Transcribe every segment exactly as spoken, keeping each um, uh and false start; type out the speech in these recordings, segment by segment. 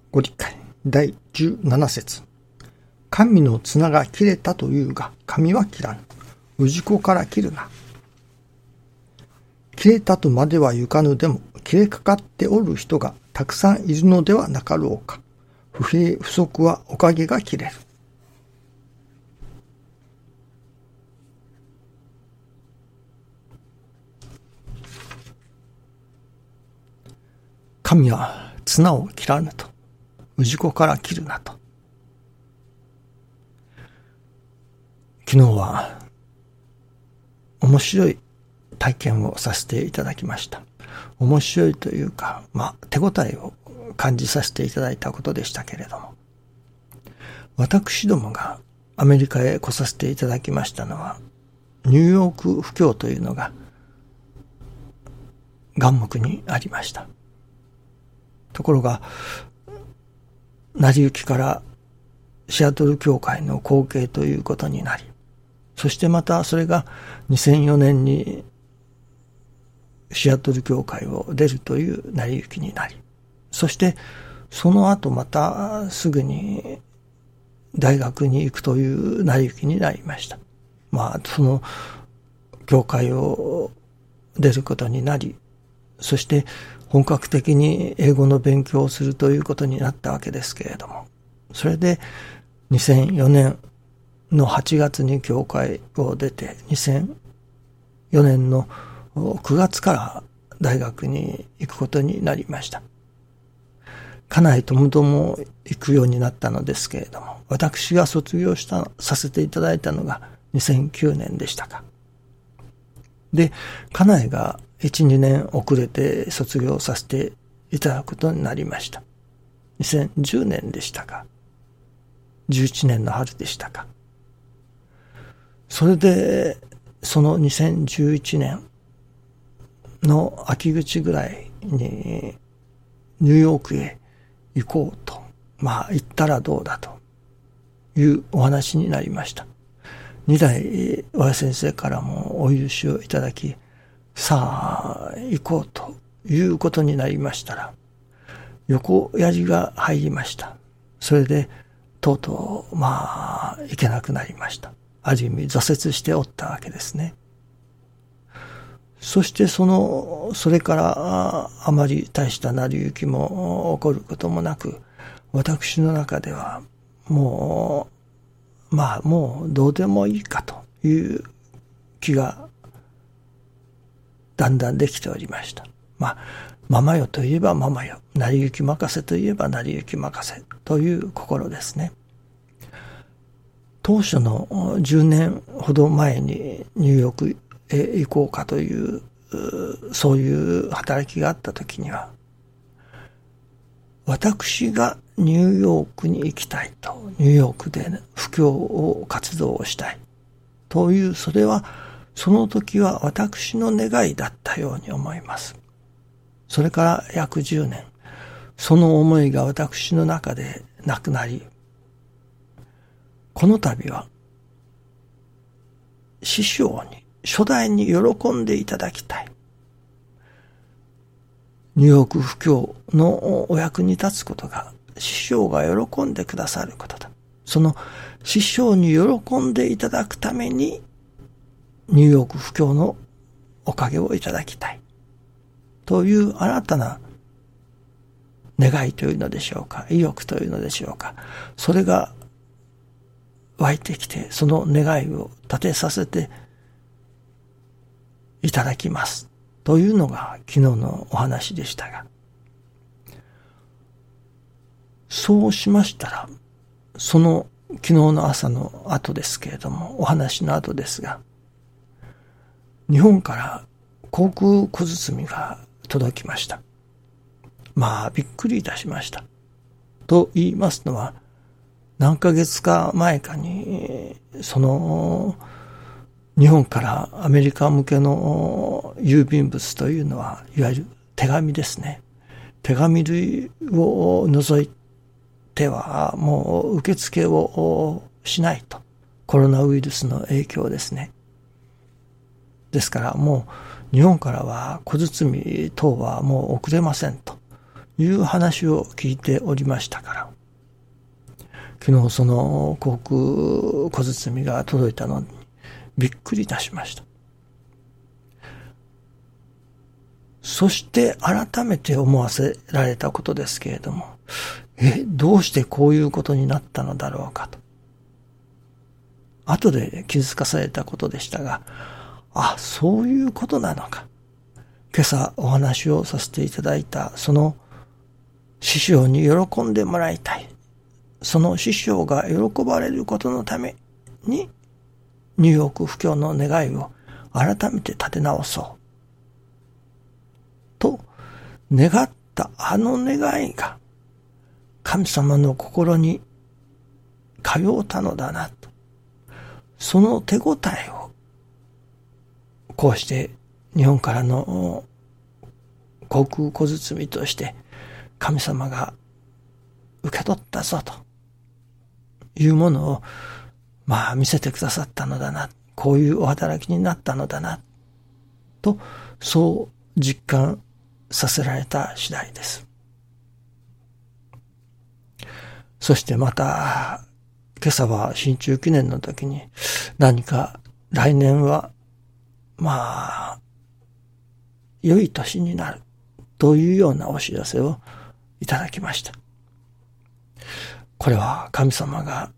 ご理解だいじゅうなな節。神の綱が切れたというが、神は切らぬ。氏子から切るな。切れたとまではゆかぬでも、切れかかっておる人がたくさんいるのではなかろうか。不平不足はおかげが切れる。神は綱を切らぬと。氏子から切るなと。昨日は面白い体験をさせていただきました。面白いというか、まあ手応えを感じさせていただいたことでしたけれども、私どもがアメリカへ来させていただきましたのは、ニューヨーク布教というのが眼目にありました。ところが成り行きからシアトル教会の後継ということになり、そしてまたそれがにせんよねんにシアトル教会を出るという成り行きになり、そしてその後またすぐに大学に行くという成り行きになりました。まあその教会を出ることになり、そして本格的に英語の勉強をするということになったわけですけれども、それでにせんよねんのはちがつに教会を出て、にせんよねんのくがつから大学に行くことになりました。家内ともとも行くようになったのですけれども、私が卒業したさせていただいたのがにせんきゅうねんでしたか。で、家内がいち、にねん遅れて卒業させていただくことになりました。にせんじゅうねんでしたか。じゅういちねんの春でしたか。それで、そのにせんじゅういちねんの秋口ぐらいにニューヨークへ行こうと、まあ行ったらどうだというお話になりました。二代親先生からもお許しをいただき、さあ行こうということになりましたら、横槍が入りました。それでとうとうまあ行けなくなりました。ある意味挫折しておったわけですね。そしてそのそれからあまり大した成り行きも起こることもなく、私の中ではもうまあもうどうでもいいかという気がだんだんできておりました。まあママよといえばママよ、成り行き任せといえば成り行き任せという心ですね。当初のじゅうねんほど前にニューヨークへ行こうかというそういう働きがあった時には、私がニューヨークに行きたいと、ニューヨークで布教を活動をしたいという、それはその時は私の願いだったように思います。それから約じゅうねん、その思いが私の中でなくなり、この度は師匠に初代に喜んでいただきたい。ニューヨーク布教のお役に立つことが師匠が喜んでくださることだ。その師匠に喜んでいただくためにニューヨーク布教のおかげをいただきたい。という新たな願いというのでしょうか、意欲というのでしょうか。それが湧いてきて、その願いを立てさせていただきますというのが昨日のお話でしたが、そうしましたら、その昨日の朝の後ですけれども、お話の後ですが、日本から航空小包が届きました。まあびっくりいたしました。と言いますのは、何ヶ月か前かにその日本からアメリカ向けの郵便物というのは、いわゆる手紙ですね。手紙類を除いてはもう受付をしないと。コロナウイルスの影響ですね。ですからもう日本からは小包等はもう送れませんという話を聞いておりましたから、昨日その航空小包が届いたのにびっくりいたしました。そして改めて思わせられたことですけれども、え、どうしてこういうことになったのだろうかと。後で気づかされたことでしたが、あ、そういうことなのか。今朝お話をさせていただいたその師匠に喜んでもらいたい。その師匠が喜ばれることのためにニューヨーク布教の願いを改めて立て直そう。と願ったあの願いが神様の心に通うたのだなと。その手応えをこうして日本からの航空小包として神様が受け取ったぞというものをまあ見せてくださったのだな、こういうお働きになったのだなと、そう実感させられた次第です。そしてまた今朝は新中記念の時に何か来年はまあ良い年になるというようなお知らせをいただきました。これは神様が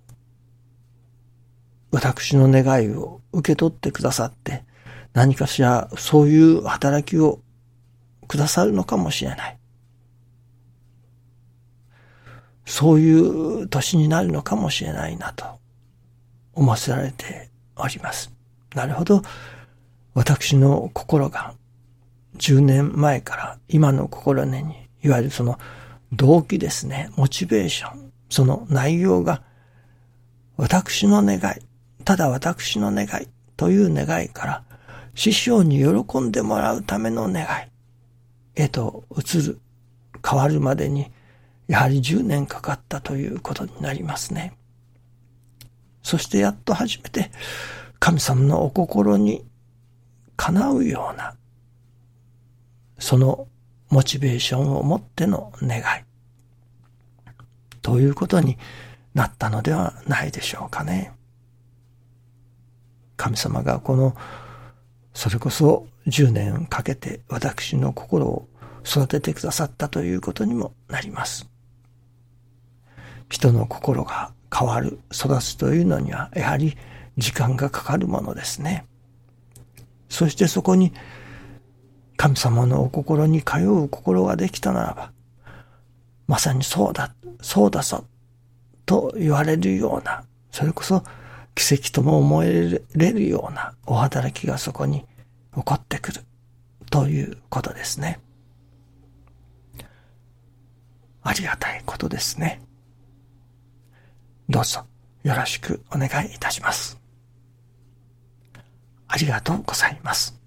私の願いを受け取ってくださって何かしらそういう働きをくださるのかもしれない。そういう年になるのかもしれないなと思わせられております。なるほど。私の心がじゅうねんまえから今の心根に、いわゆるその動機ですね、モチベーション、その内容が私の願い、ただ私の願いという願いから師匠に喜んでもらうための願いへと移る、変わるまでにやはりじゅうねんかかったということになりますね。そしてやっと初めて神様のお心にかなうようなそのモチベーションを持っての願いということになったのではないでしょうかね。神様がこのそれこそじゅうねんかけて私の心を育ててくださったということにもなります。人の心が変わる、育つというのにはやはり時間がかかるものですね。そしてそこに神様のお心に通う心ができたならば、まさにそうだ、そうだぞと言われるような、それこそ奇跡とも思えれるようなお働きがそこに起こってくるということですね。ありがたいことですね。どうぞよろしくお願いいたします。ありがとうございます。